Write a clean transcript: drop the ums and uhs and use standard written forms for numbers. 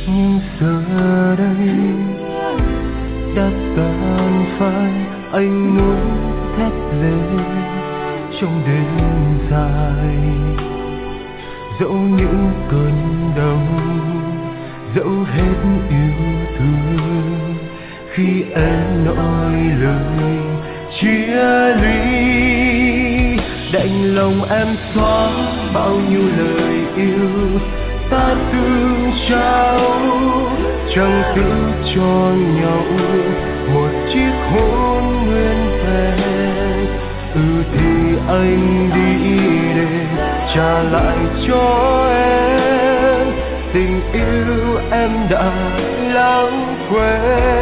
Nhưng giờ đây đã tàn phai, anh muốn thét lên trong đêm dài. Dẫu những cơn đau, dẫu hết yêu thương, khi em nói lời chia ly, đành lòng em xóa bao nhiêu lời yêu ta từng trao, chẳng giữ cho nhau một chiếc hôn nguyên vẹn. Thì anh đi để trả lại cho em tình yêu em đã lãng quên.